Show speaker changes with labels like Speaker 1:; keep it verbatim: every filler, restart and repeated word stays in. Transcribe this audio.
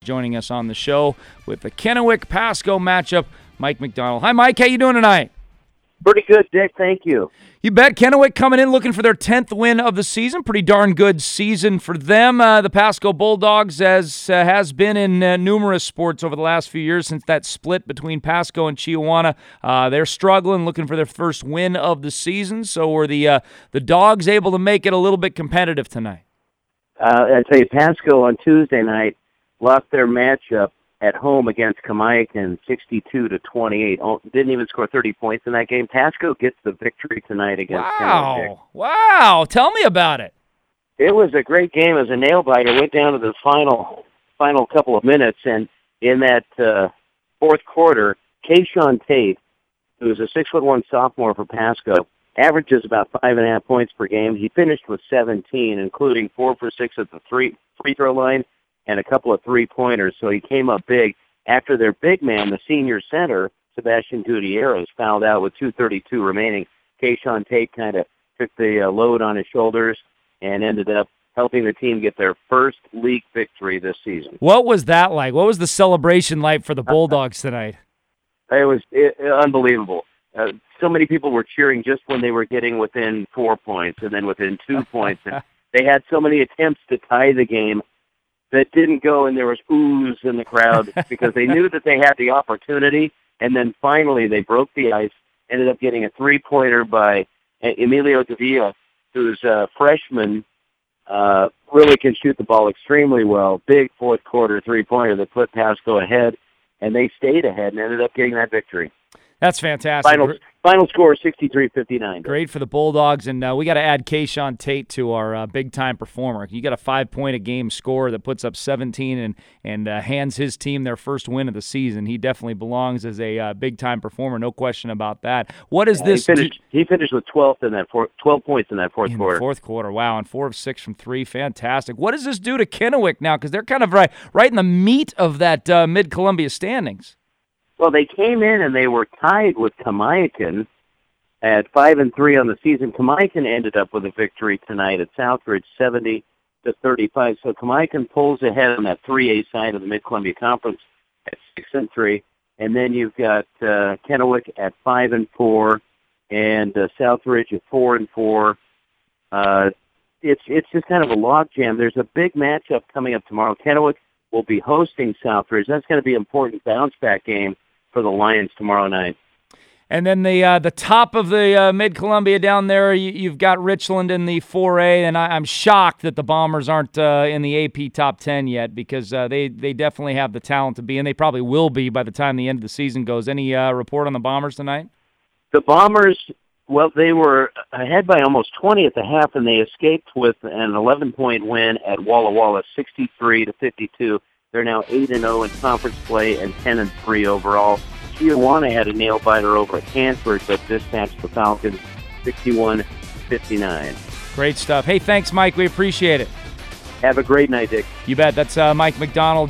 Speaker 1: joining us on the show with the Kennewick-Pasco matchup, Mike McDonald. Hi, Mike. How you doing tonight?
Speaker 2: Pretty good, Dick. Thank you.
Speaker 1: You bet. Kennewick coming in looking for their tenth win of the season. Pretty darn good season for them. Uh, the Pasco Bulldogs, as uh, has been in uh, numerous sports over the last few years since that split between Pasco and Chiawana, uh, they're struggling, looking for their first win of the season. So were the uh, the Dogs able to make it a little bit competitive tonight?
Speaker 2: Uh, I tell you, Pasco on Tuesday night lost their matchup at home against Kamiakin, sixty-two to twenty-eight. Oh, didn't even score thirty points in that game. Pasco gets the victory tonight against
Speaker 1: Wow.
Speaker 2: Kennewick.
Speaker 1: Wow. Tell me about it.
Speaker 2: It was a great game. It was a nail-biter. Went down to the final final couple of minutes, and in that uh, fourth quarter, Kayshawn Tate, who's a six foot one sophomore for Pasco, averages about five and a half points per game. He finished with seventeen, including four for six at the three free throw line and a couple of three-pointers, so he came up big. After their big man, the senior center, Sebastian Gutierrez, fouled out with two thirty-two remaining. Kayshawn Tate kind of took the uh, load on his shoulders and ended up helping the team get their first league victory this season.
Speaker 1: What was that like? What was the celebration like for the Bulldogs tonight?
Speaker 2: It was it, unbelievable. Uh, so many people were cheering just when they were getting within four points and then within two points. And they had so many attempts to tie the game that didn't go, and there was oohs in the crowd because they knew that they had the opportunity, and then finally they broke the ice, ended up getting a three-pointer by Emilio Davila, who's a freshman, uh, really can shoot the ball extremely well. Big fourth-quarter three-pointer that put Pasco ahead, and they stayed ahead and ended up getting that victory.
Speaker 1: That's fantastic.
Speaker 2: Final, final score sixty-three fifty-nine.
Speaker 1: Great for the Bulldogs, and uh, we got to add Kayshawn Tate to our uh, big-time performer. You got a five-point-a-game scorer that puts up seventeen and and uh, hands his team their first win of the season. He definitely belongs as a uh, big-time performer, no question about that. What is
Speaker 2: yeah,
Speaker 1: this?
Speaker 2: He finished, he finished with twelve in that four, twelve points in that fourth
Speaker 1: in
Speaker 2: quarter.
Speaker 1: The fourth quarter, wow, and four of six from three, fantastic. What does this do to Kennewick now? Because they're kind of right, right in the meat of that uh, Mid-Columbia standings.
Speaker 2: Well, they came in and they were tied with Kamiakin at five and three on the season. Kamiakin ended up with a victory tonight at Southridge, seventy to thirty-five. So Kamiakin pulls ahead on that three A side of the Mid-Columbia Conference at six and three, and then you've got uh, Kennewick at five and four, and uh, Southridge at four and four. Uh, it's it's just kind of a logjam. There's a big matchup coming up tomorrow. Kennewick will be hosting Southridge. That's going to be an important bounce-back game for the Lions tomorrow night.
Speaker 1: And then the uh, the top of the uh, Mid-Columbia down there, you, you've got Richland in the four A, and I, I'm shocked that the Bombers aren't uh, in the A P top ten yet because uh, they, they definitely have the talent to be, and they probably will be by the time the end of the season goes. Any uh, report on the Bombers tonight?
Speaker 2: The Bombers, well, they were ahead by almost twenty at the half, and they escaped with an eleven-point win at Walla Walla, sixty-three to fifty-two. They're now eight and oh in conference play and ten and three overall. Chiawana had a nail-biter over at Hanford, but dispatched the Falcons sixty-one fifty-nine.
Speaker 1: Great stuff. Hey, thanks, Mike. We appreciate it.
Speaker 2: Have a great night, Dick.
Speaker 1: You bet. That's uh, Mike McDonald.